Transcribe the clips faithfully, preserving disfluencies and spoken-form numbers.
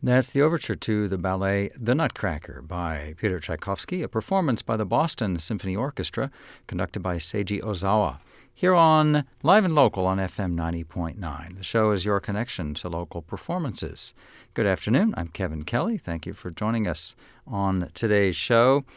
That's the overture to the ballet The Nutcracker by Peter Tchaikovsky, a performance by the Boston Symphony Orchestra conducted by Seiji Ozawa. Here on Live and Local on F M ninety point nine. The show is your connection to local performances. Good afternoon. I'm Kevin Kelly. Thank you for joining us on today's show.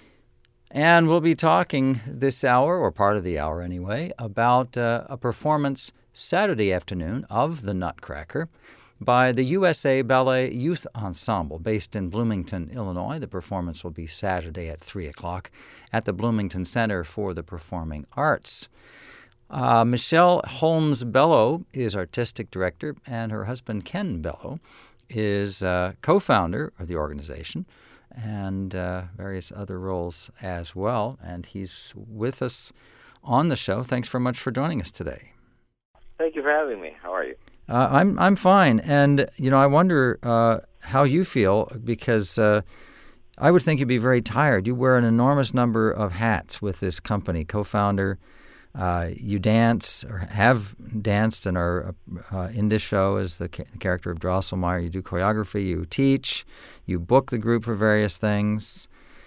And we'll be talking this hour, or part of the hour anyway, about uh, a performance Saturday afternoon of The Nutcracker by the U S A Ballet Youth Ensemble based in Bloomington, Illinois. The performance will be Saturday at three o'clock at the Bloomington Center for the Performing Arts. Uh, Michelle Holmes Bello is artistic director, and her husband Ken Bello is uh, co-founder of the organization and uh, various other roles as well. And he's with us on the show. Thanks very much for joining us today. Thank you for having me. How are you? Uh, I'm I'm fine, and you know I wonder uh, how you feel because uh, I would think you'd be very tired. You wear an enormous number of hats with this company, co-founder. Uh, you dance or have danced and are uh, in this show as the ca- character of Drosselmeyer. You do choreography, you teach, you book the group for various things.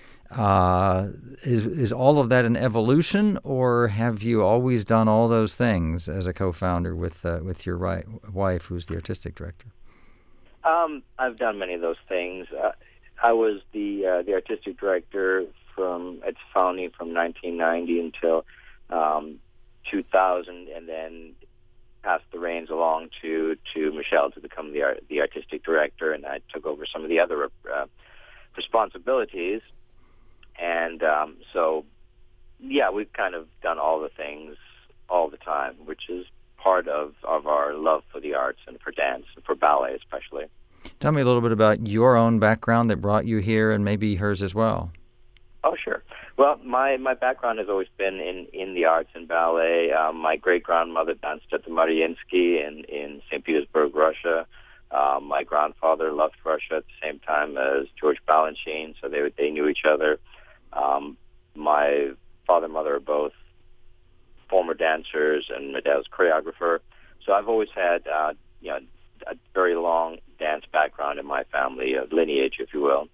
Uh, is is all of that an evolution, or have you always done all those things as a co-founder with uh, with your right, wife, who's the artistic director? Um, I've done many of those things. Uh, I was the uh, the artistic director from its founding from nineteen ninety until um, two thousand, and then passed the reins along to, to Michelle to become the art, the artistic director, and I took over some of the other uh, responsibilities. And um, so, yeah, we've kind of done all the things all the time, which is part of, of our love for the arts and for dance, and for ballet especially. Tell me a little bit about your own background that brought you here, and maybe hers as well. Oh, sure. Well, my, my background has always been in, in the arts and ballet. Um, my great-grandmother danced at the Mariinsky in, in Saint Petersburg, Russia. Um, my grandfather loved Russia at the same time as George Balanchine, so they they knew each other. Um, my father and mother are both former dancers, and my dad was choreographer. So I've always had, uh, you know, a very long dance background in my family, a lineage, if you will.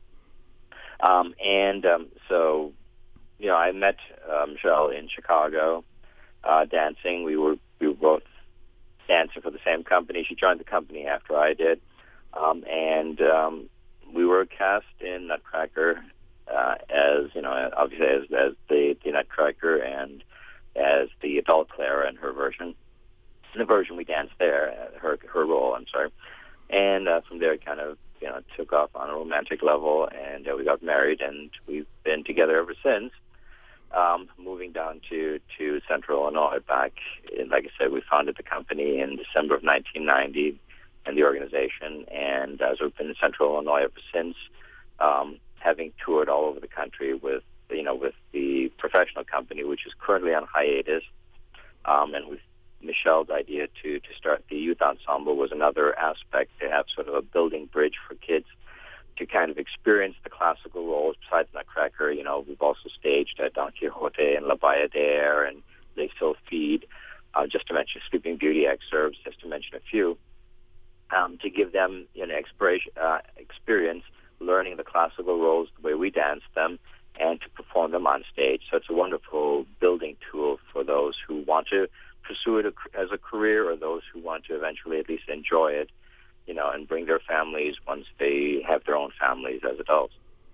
Um, and um, so, you know, I met uh, Michelle in Chicago uh, dancing. We were we were both dancing for the same company. She joined the company after I did, um, and um, we were cast in Nutcracker. Uh, as you know, obviously as, as the, the Nutcracker and as the adult Clara in her version. In the version we danced there, uh, her her role, I'm sorry. And uh, from there, it kind of you know took off on a romantic level, and uh, we got married, and we've been together ever since. Um, moving down to, to Central Illinois back, in, like I said, we founded the company in December of nineteen ninety, and the organization, and uh, so we've been in Central Illinois ever since. Um, having toured all over the country with, you know, with the professional company, which is currently on hiatus. Um, and with Michelle's idea to, to start the youth ensemble was another aspect to have sort of a building bridge for kids to kind of experience the classical roles. Besides Nutcracker, you know, we've also staged uh, Don Quixote and La Bayadere and Les Sylphides, uh, just to mention Sleeping Beauty excerpts, just to mention a few, um, to give them an you know, uh, experience learning the classical roles the way we dance them, and to perform them on stage. So it's a wonderful building tool for those who want to pursue it as a career, or those who want to eventually at least enjoy it, you know, and bring their families once they have their own families as adults.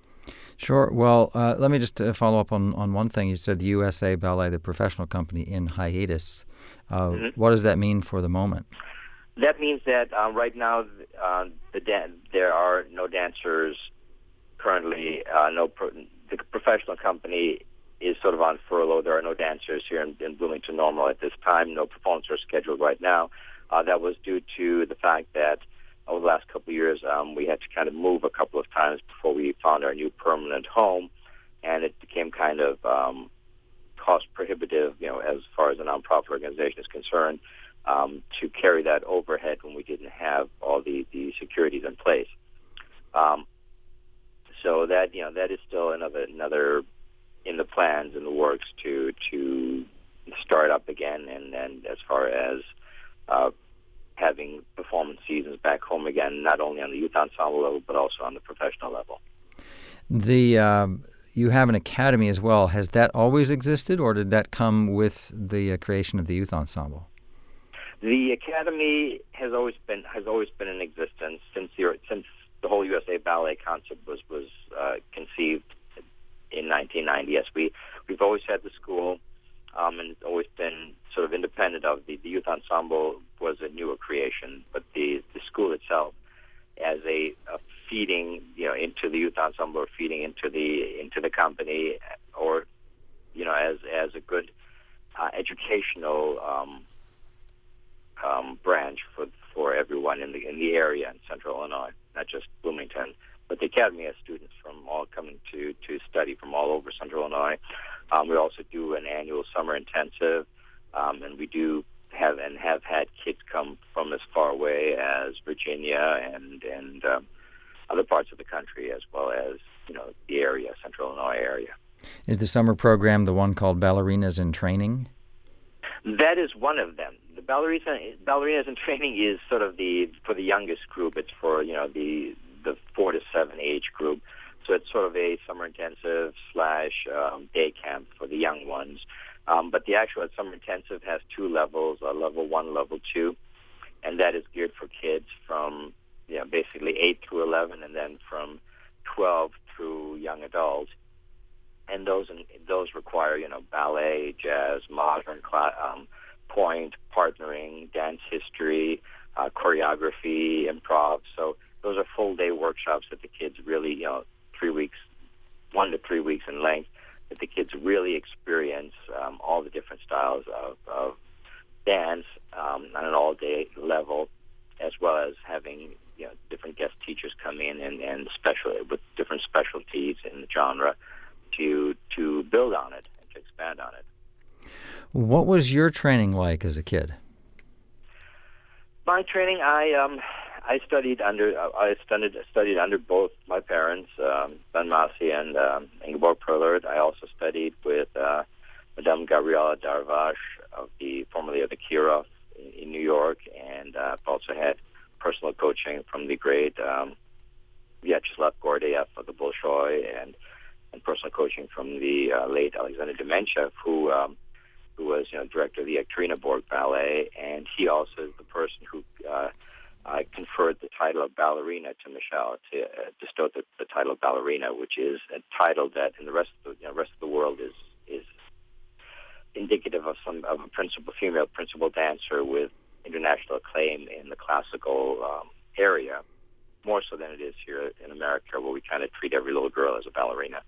Sure. Well, uh, let me just uh, follow up on, on one thing. You said the U S A Ballet, the professional company, in hiatus. Uh, mm-hmm. What does that mean for the moment? That means that uh, right now uh, the dan- there are no dancers currently. Uh, no pro- the professional company is sort of on furlough. There are no dancers here in, in Bloomington Normal at this time. No performances are scheduled right now. Uh, that was due to the fact that over the last couple of years um, we had to kind of move a couple of times before we found our new permanent home, and it became kind of um, cost prohibitive, you know, as far as a nonprofit organization is concerned. Um, to carry that overhead when we didn't have all the, the securities in place. Um, so that, you know, that is still another another in the plans, in the works to to start up again. And, and as far as uh, having performance seasons back home again, again, not only on the youth ensemble level, but also on the professional level. The um, you have an academy as well. Has that always existed, or did that come with the uh, creation of the youth ensemble? The academy has always been has always been in existence since the since the whole U S A Ballet concept was was uh, conceived in nineteen ninety. Yes, we we've always had the school, um, and it's always been sort of independent of the, the youth ensemble was a newer creation, but the the school itself as a, a feeding, you know, into the youth ensemble or feeding into the into the company, or you know, as as a good uh, educational um, um, branch for for everyone in the in the area in Central Illinois, not just Bloomington. But the academy has students from all coming to to study from all over Central Illinois. Um, we also do an annual summer intensive, um, and we do have and have had kids come from as far away as Virginia and and um, other parts of the country, as well as, you know, the area, Central Illinois area. Is the summer program the one called Ballerinas in Training? That is one of them. The ballerina, Ballerinas in Training is sort of the for the youngest group. It's for, you know, the the four to seven age group. So it's sort of a summer intensive slash um, day camp for the young ones. Um, but the actual summer intensive has two levels, uh, level one, level two, and that is geared for kids from, you know, basically eight through eleven, and then from twelve through young adults. And those those require, you know, ballet, jazz, modern, um, point, partnering, dance history, uh, choreography, improv. So those are full day workshops that the kids really, you know, three weeks, one to three weeks in length, that the kids really experience um, all the different styles of, of dance um, on an all-day level, as well as having, you know, different guest teachers come in and, and special with different specialties in the genre to to build on it and to expand on it. What was your training like as a kid? My training, I um, I studied under I studied studied under both my parents, um, Ben Massey and um, Ingeborg Perlert. I also studied with uh, Madame Gabriela Darvash of the formerly of the Kirov in, in New York, and uh, I've also had personal coaching from the great um, Vyacheslav Gordeyev of the Bolshoi, and and personal coaching from the uh, late Alexander Dementyev, who um, who was, you know, director of the Ekaterina Borg Ballet, and he also is the person who uh, uh, conferred the title of ballerina to Michelle, to uh, bestowed the, the title of ballerina, which is a title that in the rest of the, you know, rest of the world is is indicative of some of a principal female principal dancer with international acclaim in the classical um, area, more so than it is here in America, where we kind of treat every little girl as a ballerina.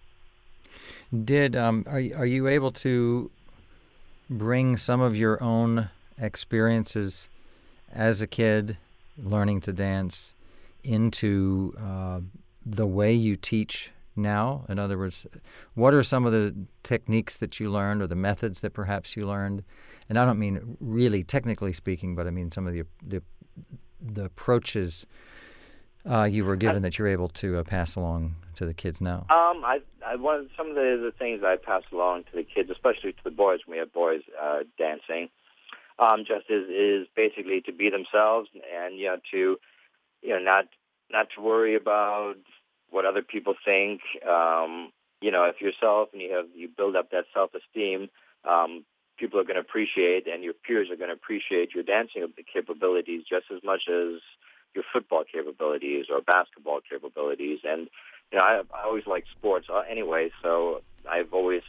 Did um, are are you able to bring some of your own experiences as a kid learning to dance into uh, the way you teach now? In other words, what are some of the techniques that you learned, or the methods that perhaps you learned? And I don't mean really technically speaking, but I mean some of the the, the approaches uh, you were given that you're able to uh, pass along to the kids now. Um, I, I one of some of the, the things I pass along to the kids, especially to the boys when we have boys uh, dancing, um, just is is basically to be themselves, and, you know, to, you know, not not to worry about what other people think. Um, you know, if yourself and you have you build up that self-esteem, um, people are going to appreciate, and your peers are going to appreciate your dancing capabilities just as much as your football capabilities or basketball capabilities. And, you know, I, I always like sports anyway, so I've always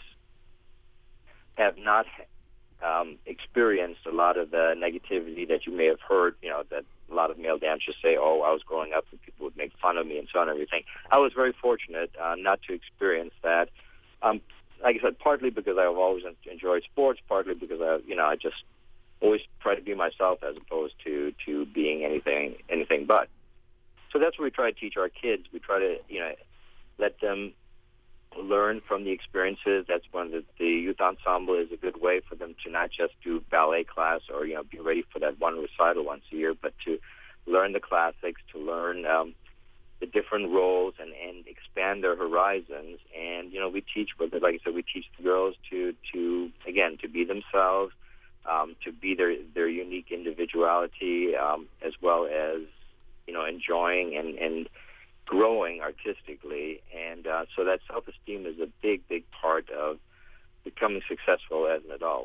have not um, experienced a lot of the negativity that you may have heard, you know, that a lot of male dancers say, oh, I was growing up and people would make fun of me and so on and everything. I was very fortunate uh, not to experience that. Um, like I said, partly because I've always enjoyed sports, partly because I, you know, I just always try to be myself as opposed to, to being anything anything but. So that's what we try to teach our kids. We try to, you know, let them learn from the experiences. That's when the, the youth ensemble is a good way for them to not just do ballet class or, you know, be ready for that one recital once a year, but to learn the classics, to learn um, the different roles and, and expand their horizons. And, you know, we teach, like I said, we teach the girls to, to again, to be themselves, um, to be their, their unique individuality, um, as well as, you know, enjoying and, and growing artistically. And uh, so that self-esteem is a big, big part of becoming successful as an adult.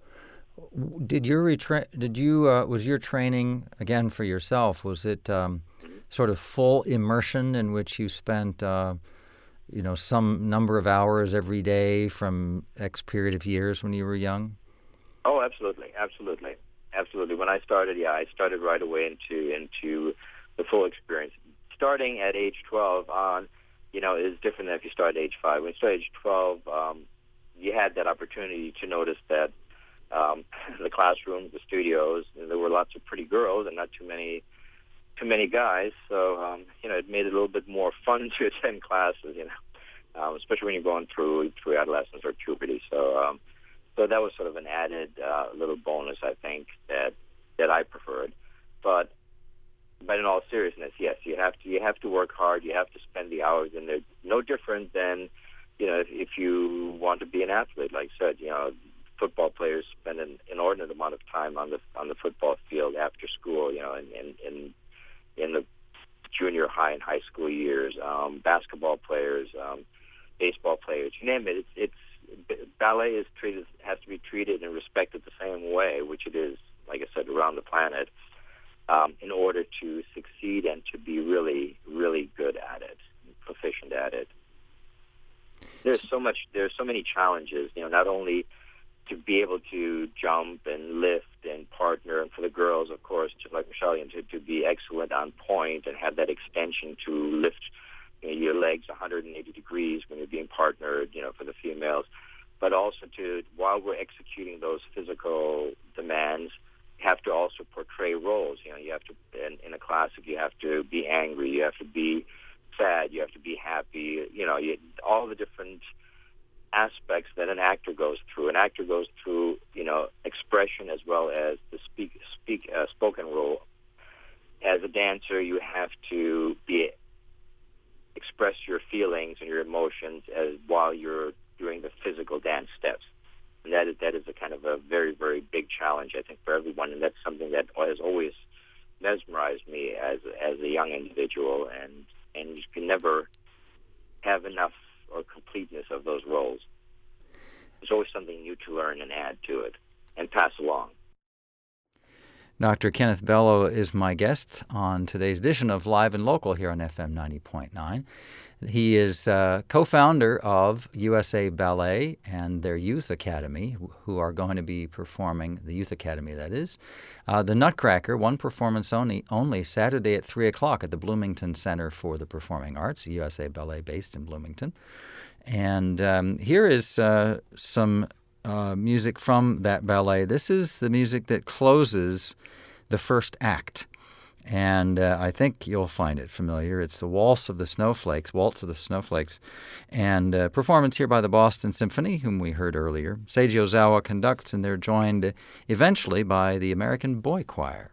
Did your retra- Did you uh, was your training again for yourself? Was it um, mm-hmm. sort of full immersion in which you spent, uh, you know, some number of hours every day from X period of years when you were young? Oh, absolutely, absolutely, absolutely. When I started, yeah, I started right away into into the full experience. Starting at age twelve on, you know, is different than if you start at age five. When you start at age twelve, um, you had that opportunity to notice that. Um, the classrooms, the studios, there were lots of pretty girls and not too many too many guys. So, um, you know, it made it a little bit more fun to attend classes, you know, um, especially when you're going through through adolescence or puberty. So, um, so that was sort of an added uh, little bonus, I think, that that I preferred. But but in all seriousness, yes, you have to you have to work hard. You have to spend the hours in there. No different than, you know, if, if you want to be an athlete, like I said, you know. Football players spend an inordinate amount of time on the on the football field after school, you know, in in in, in the junior high and high school years. Um, basketball players, um, baseball players, you name it. It's it's ballet is treated has to be treated and respected the same way, which it is, like I said, around the planet, um, in order to succeed and to be really really good at it, proficient at it. There's so much. There's so many challenges. You know, not only to be able to jump and lift and partner, and for the girls, of course, just like Michelle, to, to be excellent on point and have that extension to lift, you know, your legs one hundred eighty degrees when you're being partnered, you know, for the females, but also to, while we're executing those physical demands, have to also portray roles. You know, you have to, in, in a classic, you have to be angry, you have to be sad, you have to be happy, you know, you, all the different aspects that an actor goes through. An actor goes through, you know, expression as well as the speak, speak, uh, spoken role. As a dancer, you have to be express your feelings and your emotions as while you're doing the physical dance steps. And that is that is a kind of a very very big challenge, I think, for everyone. And that's something that has always mesmerized me as as a young individual. And and you can never have enough or completeness of those roles. There's always something new to learn and add to it and pass along. Doctor Kenneth Bello is my guest on today's edition of Live and Local here on F M ninety point nine. He is uh, co-founder of U S A Ballet and their Youth Academy, who are going to be performing, the Youth Academy that is, uh, the Nutcracker, one performance only, only Saturday at three o'clock at the Bloomington Center for the Performing Arts, U S A Ballet based in Bloomington. And um, here is uh, some uh, music from that ballet. This is the music that closes the first act. And uh, I think you'll find it familiar. It's the Waltz of the Snowflakes, Waltz of the Snowflakes, and uh, performance here by the Boston Symphony, whom we heard earlier. Seiji Ozawa conducts, and they're joined eventually by the American Boy Choir.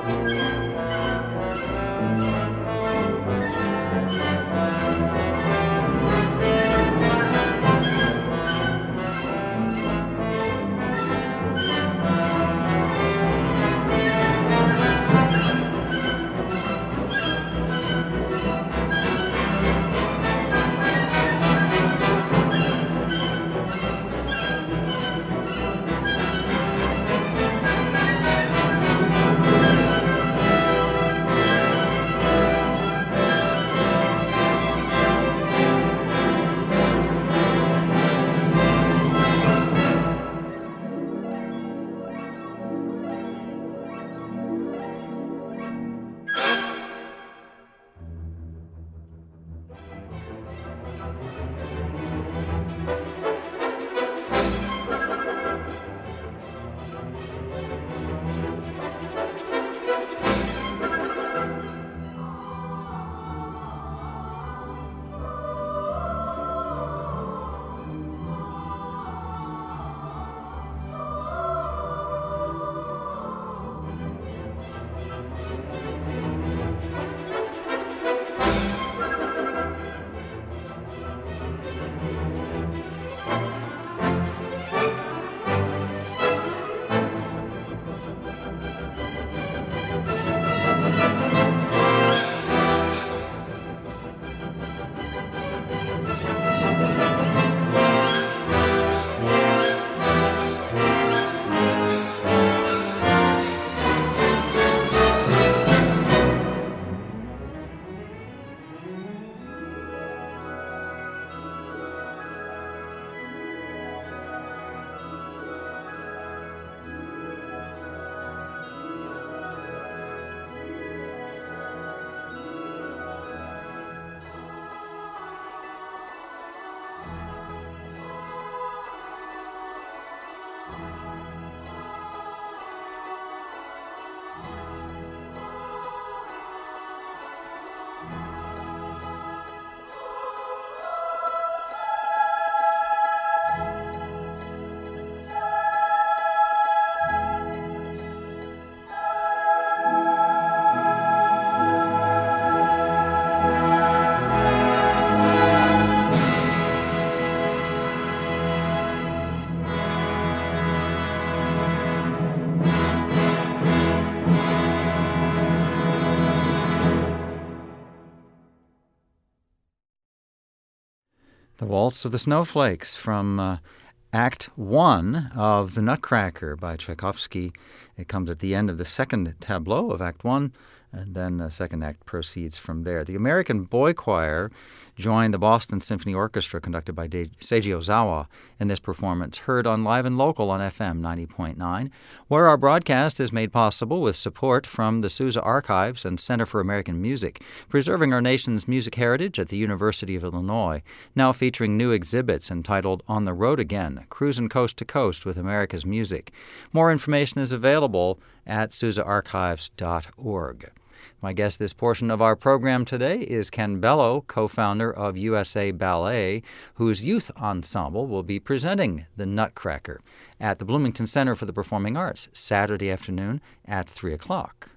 The Waltz of the Snowflakes from uh, Act One of The Nutcracker by Tchaikovsky. It comes at the end of the second tableau of Act One, and then the second act proceeds from there. The American Boy Choir joined the Boston Symphony Orchestra, conducted by De- Seiji Ozawa, in this performance, heard on Live and Local on F M ninety point nine, where our broadcast is made possible with support from the Sousa Archives and Center for American Music, preserving our nation's music heritage at the University of Illinois, now featuring new exhibits entitled On the Road Again, Cruising Coast to Coast with America's Music. More information is available at sousa archives dot org. My guest this portion of our program today is Ken Bello, co-founder of U S A Ballet, whose youth ensemble will be presenting The Nutcracker at the Bloomington Center for the Performing Arts Saturday afternoon at three o'clock.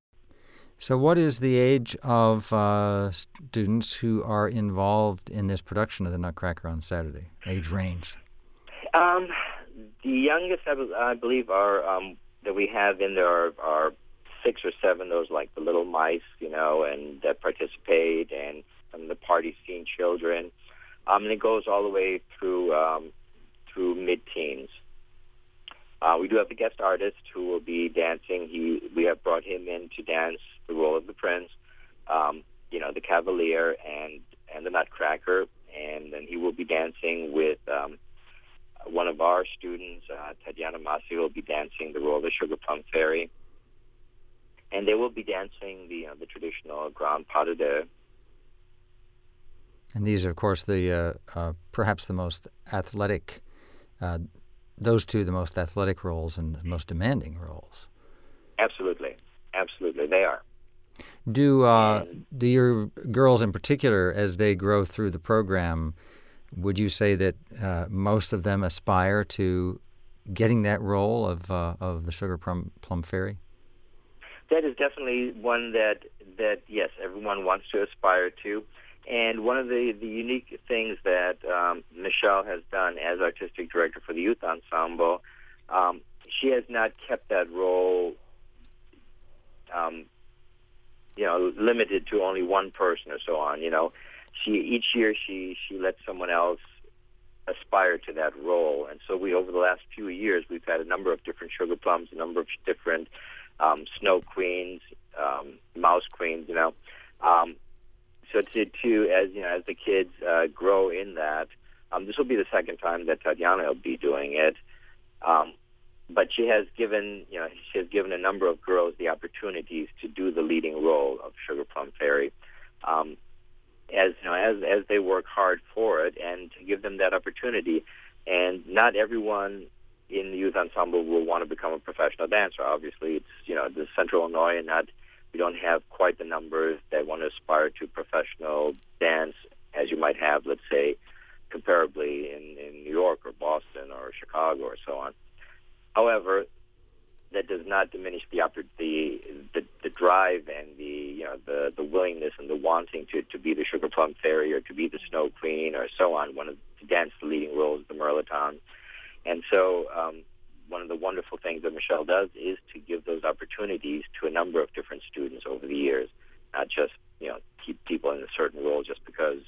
So what is the age of uh, students who are involved in this production of The Nutcracker on Saturday? Age range? Um, the youngest, I, be- I believe, are um, that we have in there are, are six or seven, those like the little mice, you know, and that participate, and some of the party scene children. Um, and it goes all the way through um, through mid-teens. Uh, we do have a guest artist who will be dancing. He we have brought him in to dance the role of the prince, um, you know, the Cavalier and and the Nutcracker, and then he will be dancing with um, one of our students, uh, Tatiana Masi, will be dancing the role of the Sugar Plum Fairy. And they will be dancing the uh, the traditional Grand Pas de Deux. And these are, of course, the uh, uh, perhaps the most athletic, uh, those two the most athletic roles and most demanding roles. Absolutely. Absolutely, they are. Do uh, do your girls in particular, as they grow through the program, would you say that uh, most of them aspire to getting that role of uh, of the Sugar Plum, Plum Fairy? That is definitely one that, that yes, everyone wants to aspire to. And one of the, the unique things that um, Michelle has done as artistic director for the youth ensemble, um, she has not kept that role, um, you know, limited to only one person or so on. You know, she each year she she lets someone else aspire to that role. And so we, over the last few years, we've had a number of different Sugar Plums, a number of different um, Snow Queens, um, Mouse Queens. You know. Um, So to, to as you know, as the kids uh, grow in that, um, this will be the second time that Tatiana will be doing it. Um, but she has given, you know, she has given a number of girls the opportunities to do the leading role of Sugar Plum Fairy, um, as you know, as as they work hard for it, and to give them that opportunity. And not everyone in the youth ensemble will want to become a professional dancer. Obviously, it's you know, the Central Illinois, and not. We don't have quite the numbers that want to aspire to professional dance as you might have, let's say, comparably in, in New York or Boston or Chicago or so on. However, that does not diminish the the the, the drive and the you know the, the willingness and the wanting to, to be the Sugar Plum Fairy or to be the Snow Queen or so on. One of to dance the leading roles, the Merlaton, and so. Um, One of the wonderful things that Michelle does is to give those opportunities to a number of different students over the years, not just, you know, keep people in a certain role just because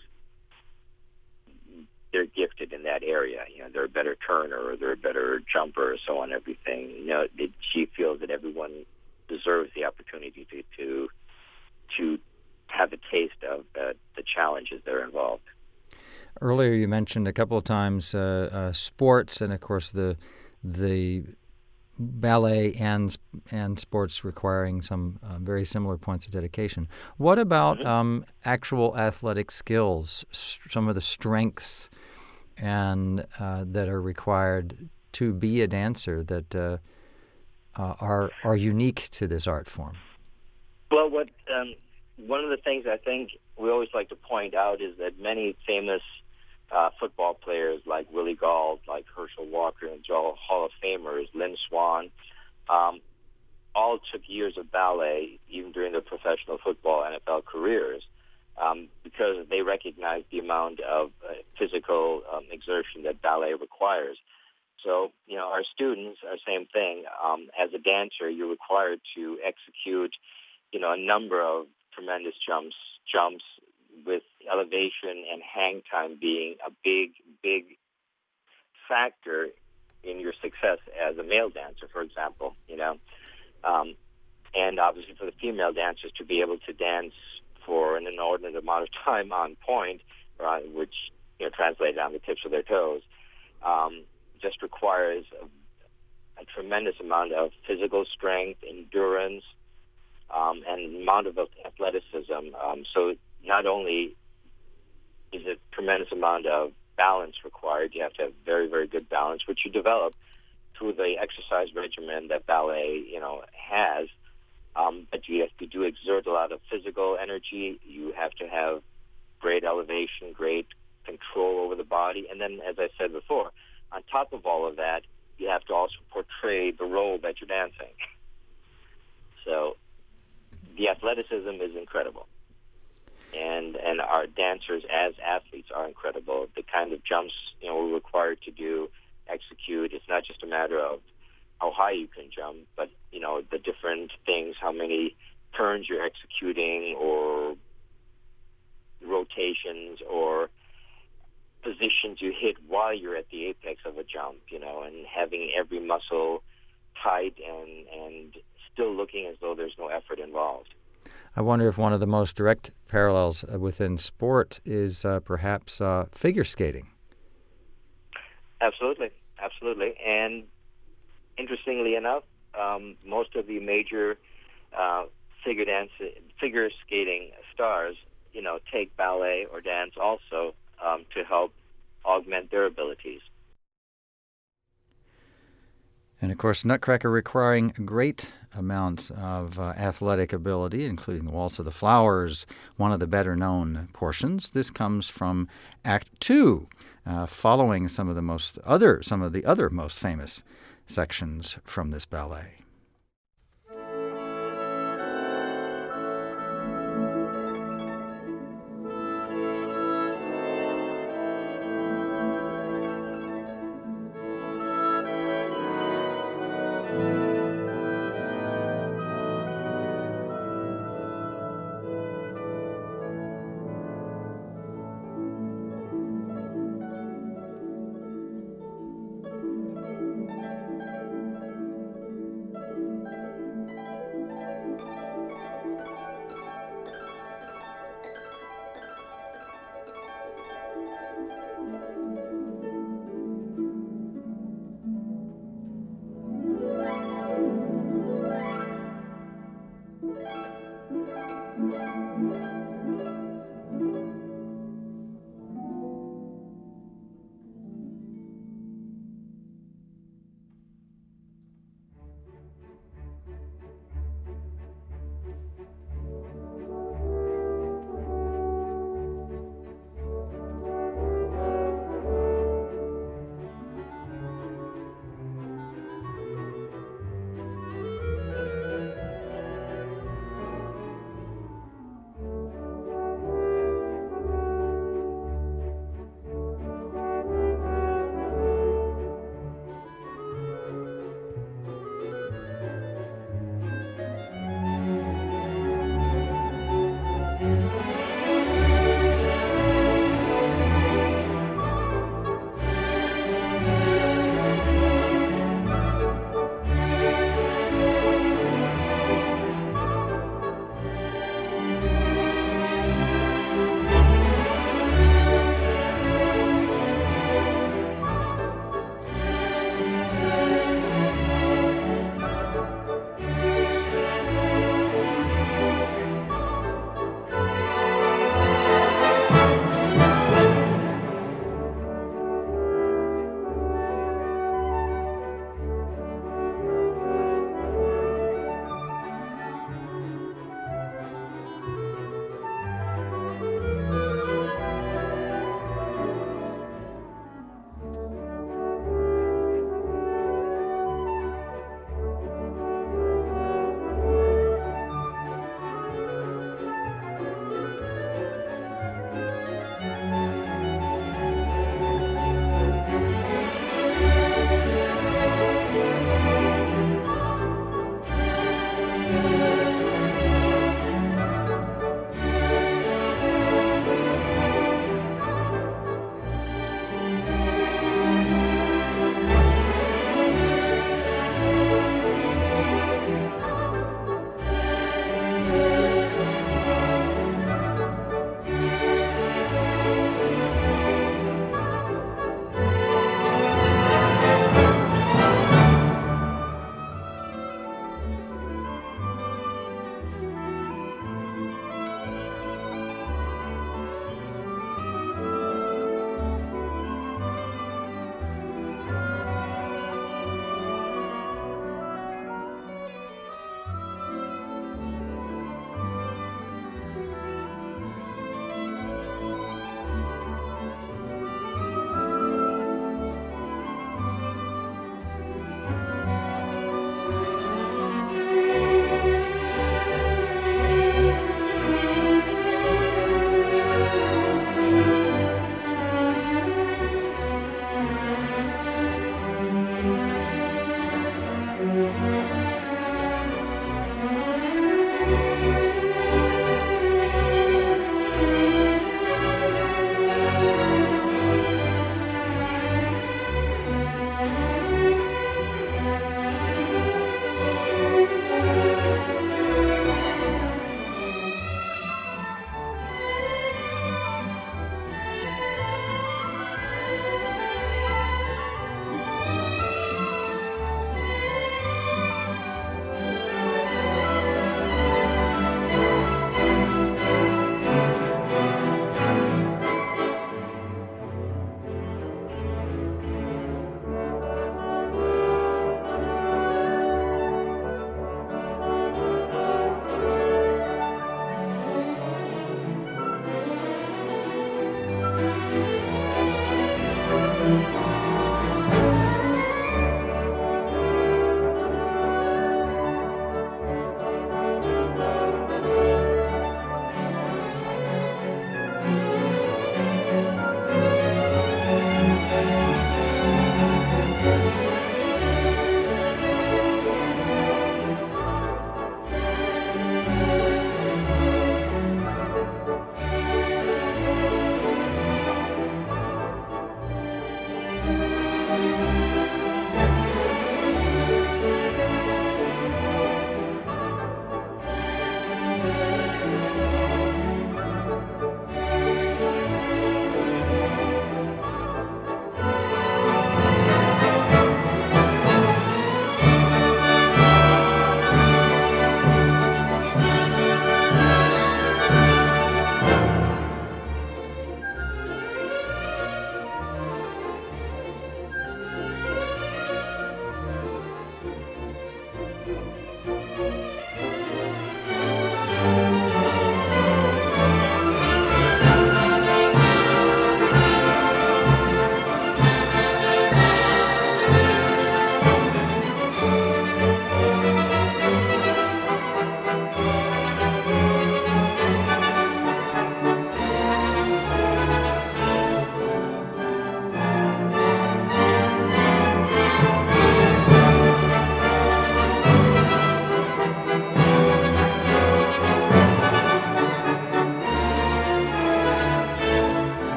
they're gifted in that area. You know, they're a better turner or they're a better jumper or so on, everything. You know, it, she feels that everyone deserves the opportunity to to, to have a taste of the, the challenges that are involved. Earlier you mentioned a couple of times uh, uh, sports and, of course, the the ballet and and sports requiring some uh, very similar points of dedication. What about mm-hmm. um, actual athletic skills, st- some of the strengths and uh, that are required to be a dancer that uh, uh, are are unique to this art form? Well, what um, one of the things I think we always like to point out is that many famous Uh, football players like Willie Gauld, like Herschel Walker, and Joe Hall of Famers, Lynn Swann, um, all took years of ballet, even during their professional football N F L careers, um, because they recognized the amount of uh, physical um, exertion that ballet requires. So, you know, our students are the same thing. Um, as a dancer, you're required to execute, you know, a number of tremendous jumps, jumps, with elevation and hang time being a big, big factor in your success as a male dancer, for example, you know. Um, and obviously for the female dancers to be able to dance for an inordinate amount of time on point, right, which, you know, translated on the tips of their toes, um, just requires a, a tremendous amount of physical strength, endurance, um, and amount of athleticism. Um, so not only is a tremendous amount of balance required, you have to have very, very good balance, which you develop through the exercise regimen that ballet, you know, has. Um, but you have to do exert a lot of physical energy. You have to have great elevation, great control over the body. And then, as I said before, on top of all of that, you have to also portray the role that you're dancing. So the athleticism is incredible. And and our dancers as athletes are incredible. The kind of jumps, you know, we're required to do, execute. It's not just a matter of how high you can jump, but, you know, the different things, how many turns you're executing or rotations or positions you hit while you're at the apex of a jump, you know, and having every muscle tight and, and still looking as though there's no effort involved. I wonder if one of the most direct parallels uh, within sport is uh, perhaps uh, figure skating. Absolutely, absolutely. And interestingly enough, um, most of the major uh, figure dance, figure skating stars, you know, take ballet or dance also um, to help augment their abilities. And, of course, Nutcracker requiring great amounts of uh, athletic ability, including the Waltz of the Flowers, one of the better-known portions. This comes from Act Two, uh, following some of the most other, some of the other most famous sections from this ballet.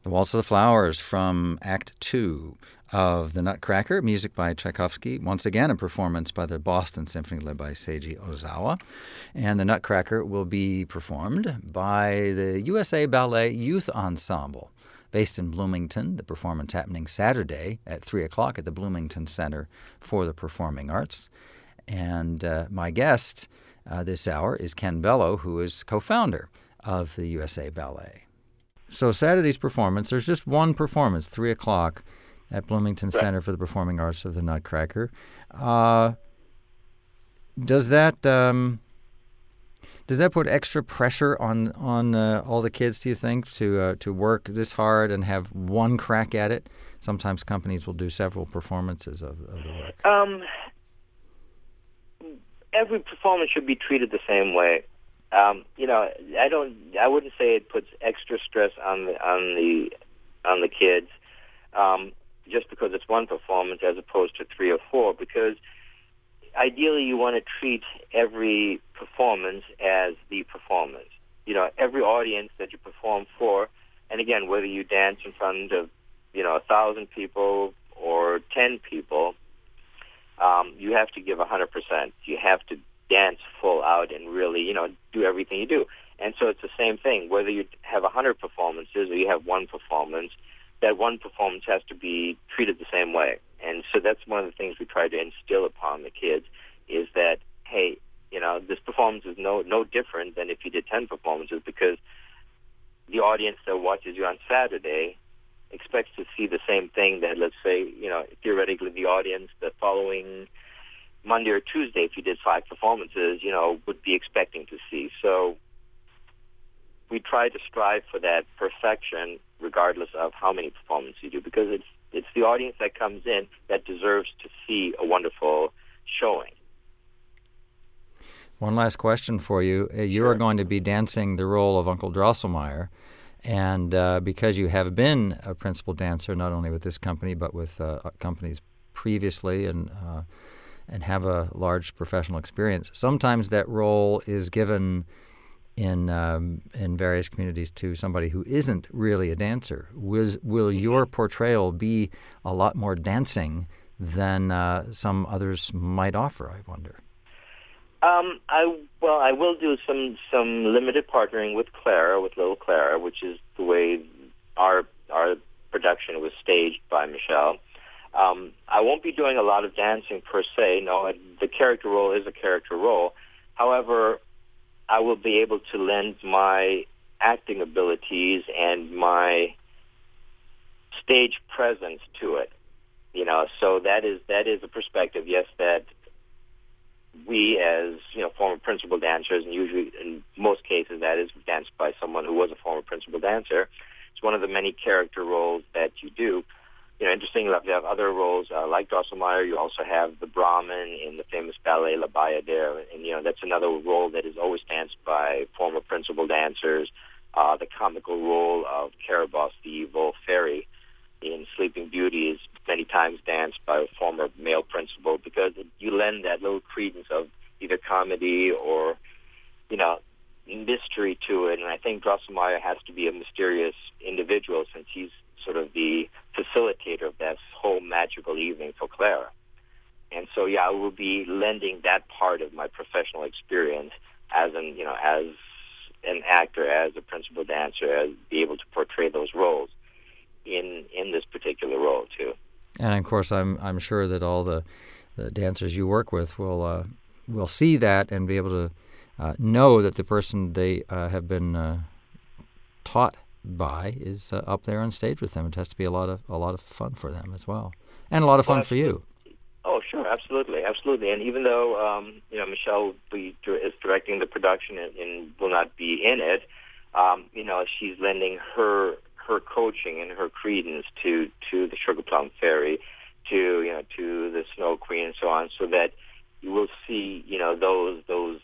The Waltz of the Flowers from Act Two of The Nutcracker, music by Tchaikovsky, once again a performance by the Boston Symphony led by Seiji Ozawa. And The Nutcracker will be performed by the U S A Ballet Youth Ensemble, based in Bloomington. The performance happening Saturday at three o'clock at the Bloomington Center for the Performing Arts. And uh, my guest uh, this hour is Ken Bello, who is co-founder of the U S A Ballet. So Saturday's performance, there's just one performance, three o'clock, at Bloomington right. Center for the Performing Arts of the Nutcracker. Uh, does that um, does that put extra pressure on on uh, all the kids? Do you think to uh, to work this hard and have one crack at it? Sometimes companies will do several performances of, of the work. Um, every performance should be treated the same way. Um, you know, I don't. I wouldn't say it puts extra stress on the on the on the kids. Um, just because it's one performance as opposed to three or four, because ideally you want to treat every performance as the performance. You know, every audience that you perform for, and again, whether you dance in front of, you know, a thousand people or ten people, um, you have to give a hundred percent. You have to dance full out and really, you know, do everything you do. And so it's the same thing, whether you have a hundred performances or you have one performance, that one performance has to be treated the same way. And so that's one of the things we try to instill upon the kids is that, hey, you know, this performance is no no different than if you did ten performances, because the audience that watches you on Saturday expects to see the same thing that, let's say, you know, theoretically the audience the following Monday or Tuesday, if you did five performances, you know, would be expecting to see. So we try to strive for that perfection regardless of how many performances you do, because it's it's the audience that comes in that deserves to see a wonderful showing. One last question for you. You Sure. are going to be dancing the role of Uncle Drosselmeyer, and uh, because you have been a principal dancer not only with this company but with uh, companies previously and uh, and have a large professional experience, sometimes that role is given in um, in various communities to somebody who isn't really a dancer. Was, will your portrayal be a lot more dancing than uh, some others might offer, I wonder? Um, I well, I will do some some limited partnering with Clara, with Little Clara, which is the way our our production was staged by Michelle. Um, I won't be doing a lot of dancing per se. No, the character role is a character role. However, I will be able to lend my acting abilities and my stage presence to it. You know, so that is that is a perspective, yes, that we as, you know, former principal dancers, and usually in most cases that is danced by someone who was a former principal dancer. It's one of the many character roles that you do. You know, interestingly enough, you have other roles uh, like Drosselmeyer. You also have the Brahmin in the famous ballet La Bayadere, and you know that's another role that is always danced by former principal dancers. Uh, the comical role of Caraboss, the evil fairy, in Sleeping Beauty is many times danced by a former male principal, because it, you lend that little credence of either comedy or, you know, mystery to it. And I think Drosselmeyer has to be a mysterious individual, since he's sort of the facilitator of that whole magical evening for Clara. And so, yeah, I will be lending that part of my professional experience as an, you know, as an actor, as a principal dancer, as be able to portray those roles in in this particular role too. And of course, I'm I'm sure that all the, the dancers you work with will uh, will see that and be able to uh, know that the person they uh, have been uh, taught by is uh, up there on stage with them. It has to be a lot of a lot of fun for them as well, and a lot of fun well, for you. Oh, sure, absolutely, absolutely. And even though um, you know Michelle will be, is directing the production and, and will not be in it, um, you know she's lending her her coaching and her credence to to the Sugar Plum Fairy, to you know to the Snow Queen and so on, so that you will see you know those those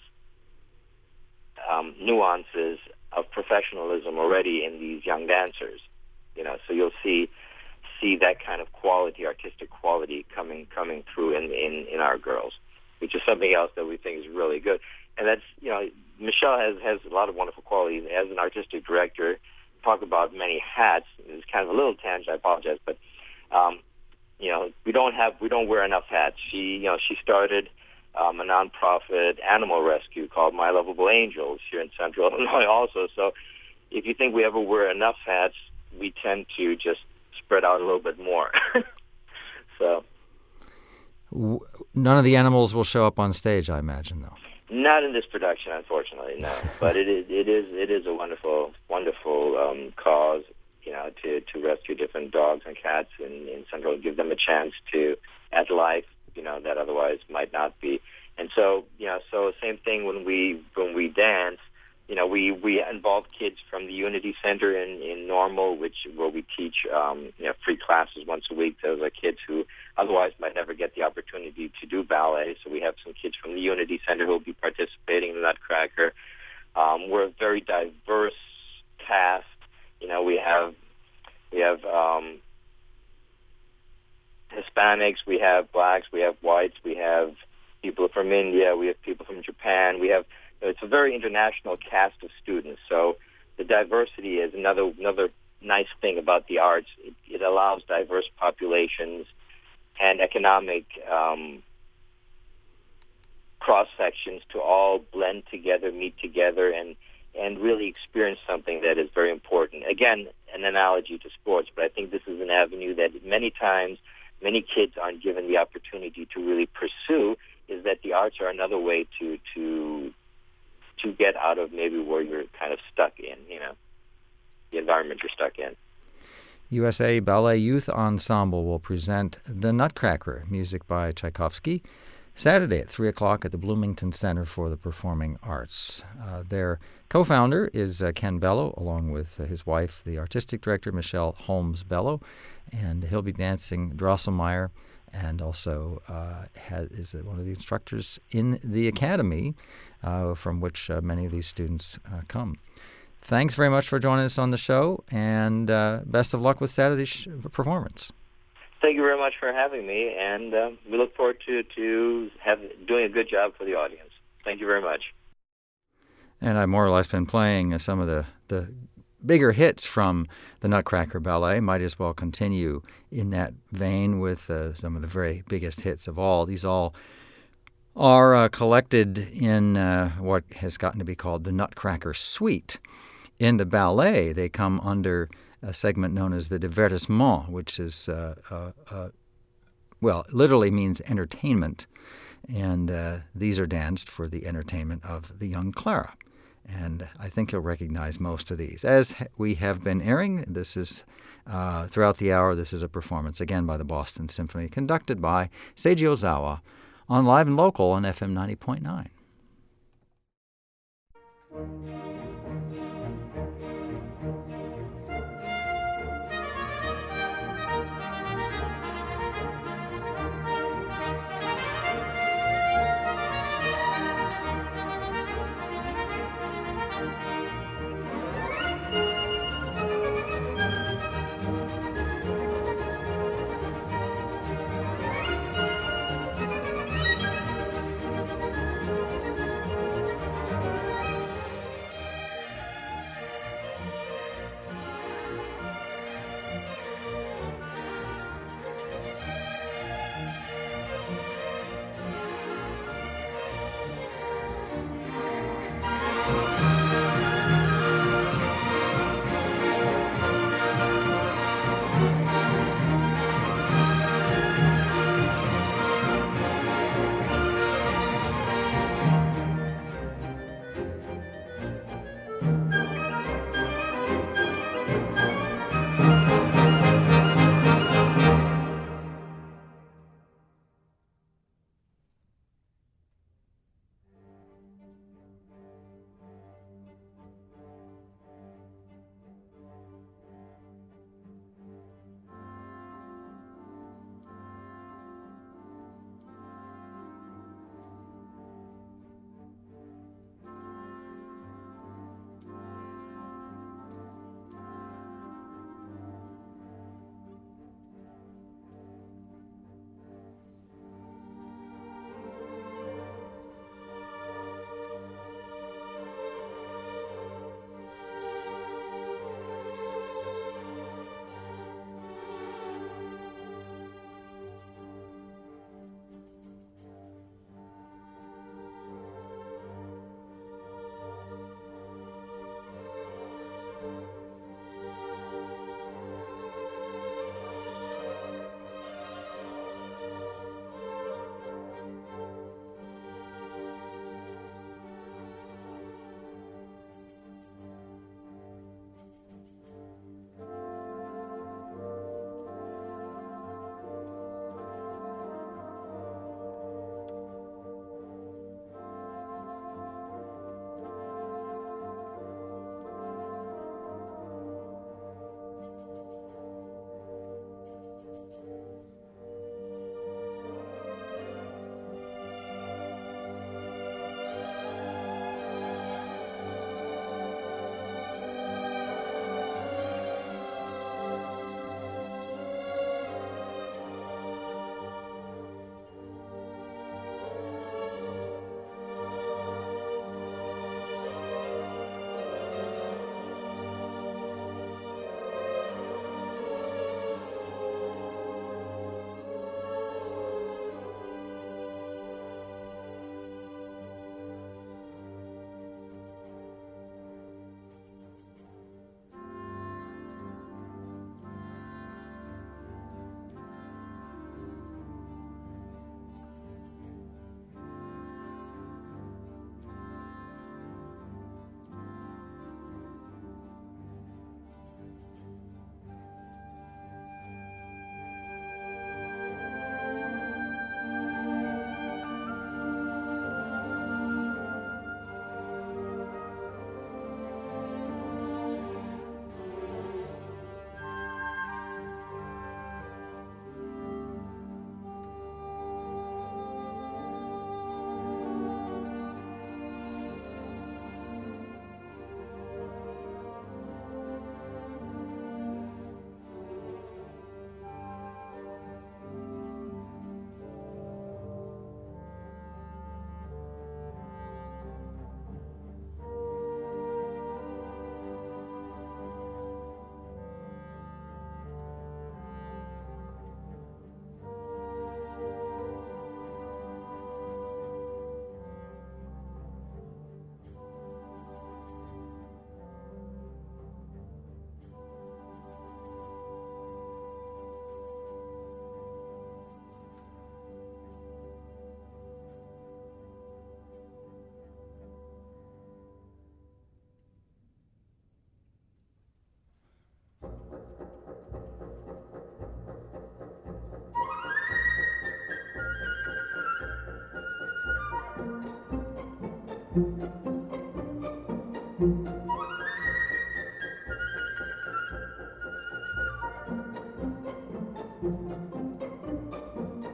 um, nuances of professionalism already in these young dancers. You know, so you'll see see that kind of quality, artistic quality coming coming through in, in, in our girls, which is something else that we think is really good. And that's, you know, Michelle has, has a lot of wonderful qualities. As an artistic director, talk about many hats, is kind of a little tangent. I apologize, but um, you know, we don't have we don't wear enough hats. She, you know, she started um, a nonprofit animal rescue called My Lovable Angels here in Central Illinois, also. So, if you think we ever wear enough hats, we tend to just spread out a little bit more. So, none of the animals will show up on stage, I imagine, though. Not in this production, unfortunately, no. But it is it is it is a wonderful wonderful um, cause, you know, to, to rescue different dogs and cats in, in Central, give them a chance to add life, you know, that otherwise might not be. And so, you know, so same thing when we when we dance. You know, we, we involve kids from the Unity Center in, in Normal, which where we teach um, you know, free classes once a week. Those are kids who otherwise might never get the opportunity to do ballet. So we have some kids from the Unity Center who will be participating in the Nutcracker. Um, we're a very diverse cast. You know, we have we have um, Hispanics, we have blacks, we have whites, we have people from India, we have people from Japan, we have. It's a very international cast of students, so the diversity is another another nice thing about the arts. It, it allows diverse populations and economic um, cross-sections to all blend together, meet together, and, and really experience something that is very important. Again, an analogy to sports, but I think this is an avenue that many times many kids aren't given the opportunity to really pursue, is that the arts are another way to to to get out of maybe where you're kind of stuck in, you know, the environment you're stuck in. U S A Ballet Youth Ensemble will present The Nutcracker, music by Tchaikovsky, Saturday at three o'clock at the Bloomington Center for the Performing Arts. Uh, their co-founder is uh, Ken Bello, along with uh, his wife, the artistic director, Michelle Holmes Bello, and he'll be dancing Drosselmeyer, and also uh, has, is one of the instructors in the academy uh, from which uh, many of these students uh, come. Thanks very much for joining us on the show, and uh, best of luck with Saturday's sh- performance. Thank you very much for having me, and uh, we look forward to, to have, doing a good job for the audience. Thank you very much. And I've more or less been playing uh, some of the, the bigger hits from the Nutcracker Ballet. Might as well continue in that vein with uh, some of the very biggest hits of all. These all are uh, collected in uh, what has gotten to be called the Nutcracker Suite. In the ballet, they come under a segment known as the divertissement, which is, uh, uh, uh, well, literally means entertainment. And uh, these are danced for the entertainment of the young Clara. And I think you'll recognize most of these. As we have been airing, this is, uh, throughout the hour, this is a performance, again, by the Boston Symphony, conducted by Seiji Ozawa, on Live and Local on F M ninety point nine.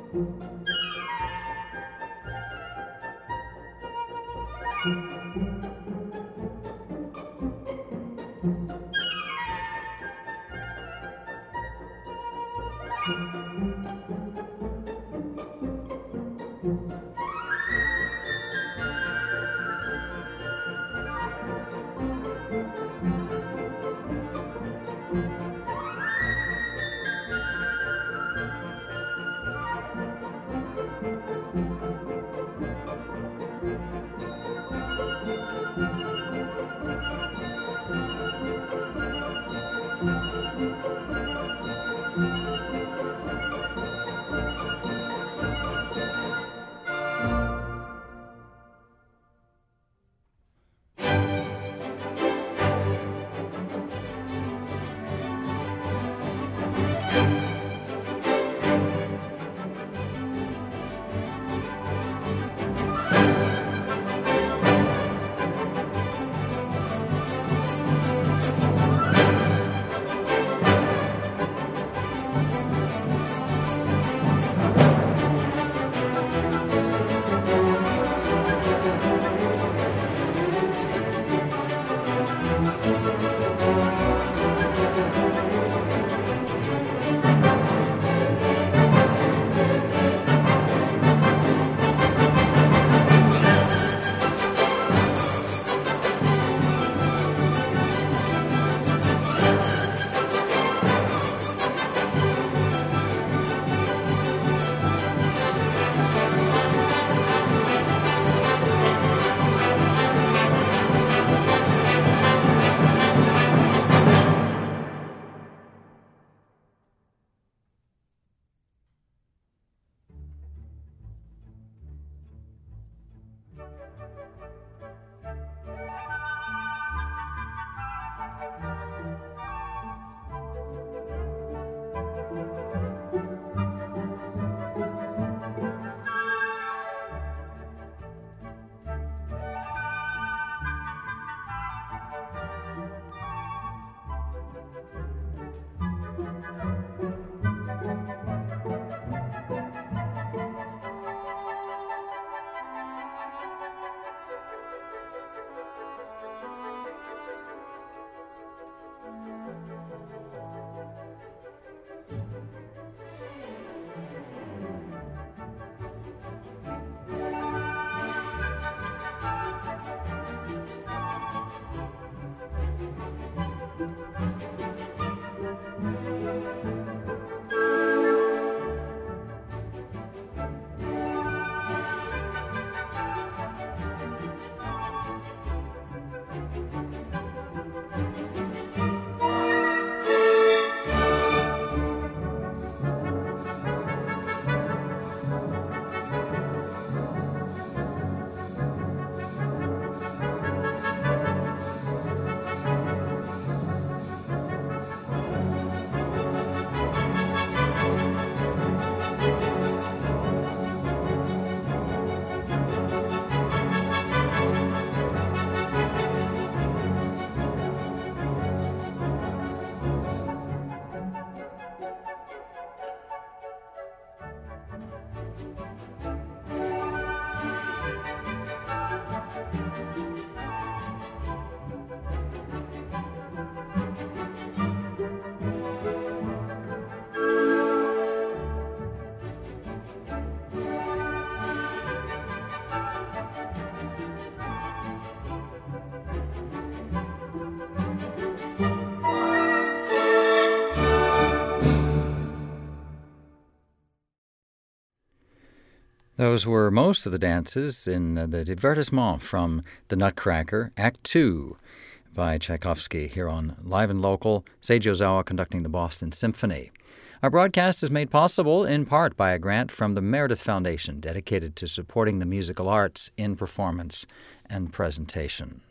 Those were most of the dances in uh, the Divertissement from The Nutcracker, Act Two, by Tchaikovsky, here on Live and Local, Seiji Ozawa conducting the Boston Symphony. Our broadcast is made possible in part by a grant from the Meredith Foundation, dedicated to supporting the musical arts in performance and presentation.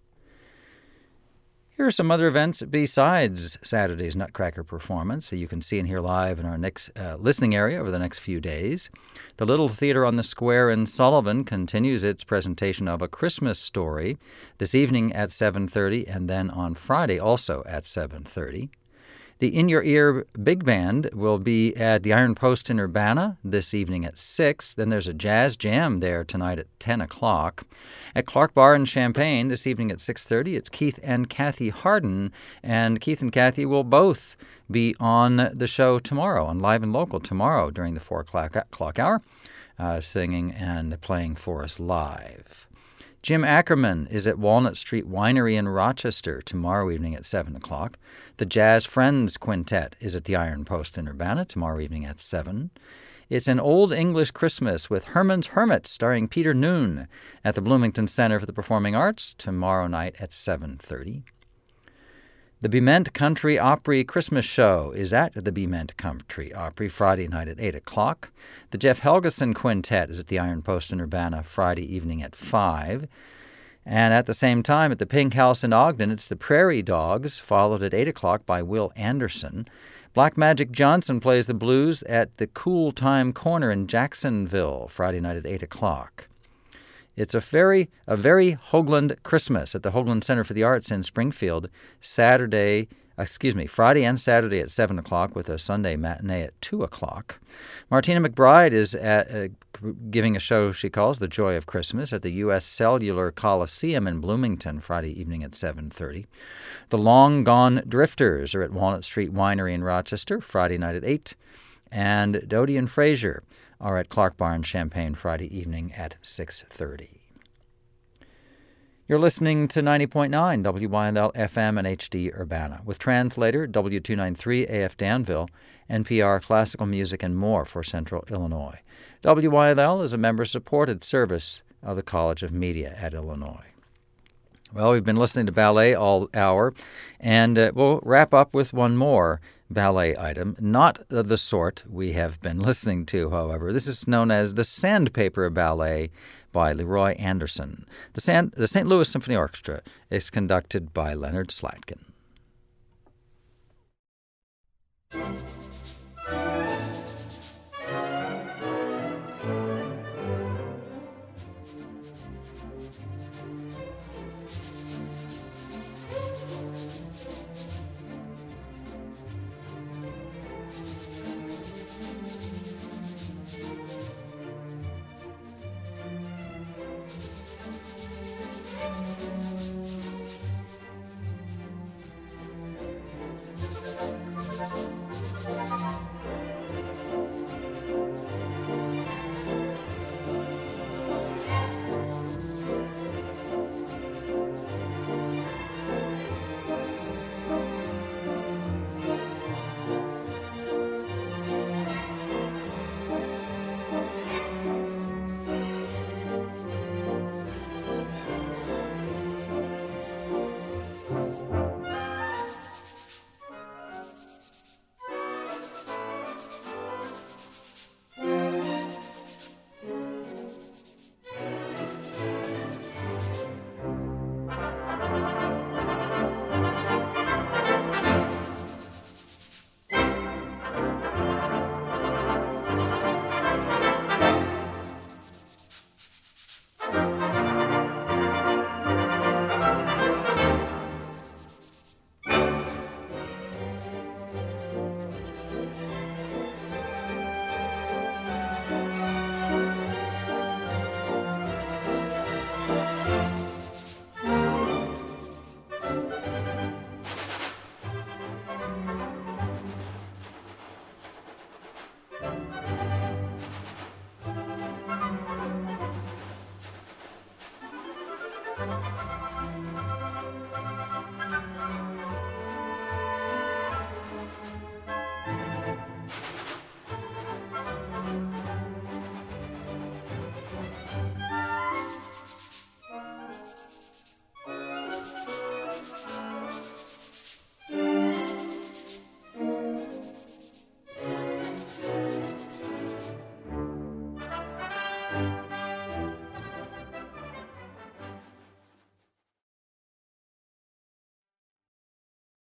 Here are some other events besides Saturday's Nutcracker performance that you can see and hear live in our next uh, listening area over the next few days. The Little Theater on the Square in Sullivan continues its presentation of A Christmas Story this evening at seven thirty and then on Friday also at seven thirty. The In Your Ear Big Band will be at the Iron Post in Urbana this evening at six. Then there's a jazz jam there tonight at ten o'clock. At Clark Bar in Champaign this evening at six thirty, it's Keith and Kathy Harden. And Keith and Kathy will both be on the show tomorrow, on Live and Local tomorrow during the four o'clock hour, uh, singing and playing for us live. Jim Ackerman is at Walnut Street Winery in Rochester tomorrow evening at seven o'clock. The Jazz Friends Quintet is at the Iron Post in Urbana tomorrow evening at seven. It's an Old English Christmas with Herman's Hermits starring Peter Noon at the Bloomington Center for the Performing Arts tomorrow night at seven thirty. The Bement Country Opry Christmas Show is at the Bement Country Opry Friday night at eight o'clock. The Jeff Helgeson Quintet is at the Iron Post in Urbana Friday evening at five. And at the same time, at the Pink House in Ogden, it's the Prairie Dogs, followed at eight o'clock by Will Anderson. Black Magic Johnson plays the blues at the Cool Time Corner in Jacksonville Friday night at eight o'clock. It's a very, a very Hoagland Christmas at the Hoagland Center for the Arts in Springfield, Saturday, excuse me, Friday and Saturday at seven o'clock with a Sunday matinee at two o'clock. Martina McBride is at, uh, giving a show she calls The Joy of Christmas at the U S Cellular Coliseum in Bloomington Friday evening at seven thirty. The Long Gone Drifters are at Walnut Street Winery in Rochester Friday night at eight. And Dodie and Frazier are at Clark Bar in Champaign Friday evening at six thirty. You're listening to ninety point nine W Y L F M and H D Urbana with translator W two ninety-three A F Danville, N P R Classical Music and more for Central Illinois. W Y L is a member-supported service of the College of Media at Illinois. Well, we've been listening to ballet all hour, and uh, we'll wrap up with one more ballet item, not the sort we have been listening to, however. This is known as the Sandpaper Ballet by Leroy Anderson. The, San, the Saint Louis Symphony Orchestra is conducted by Leonard Slatkin.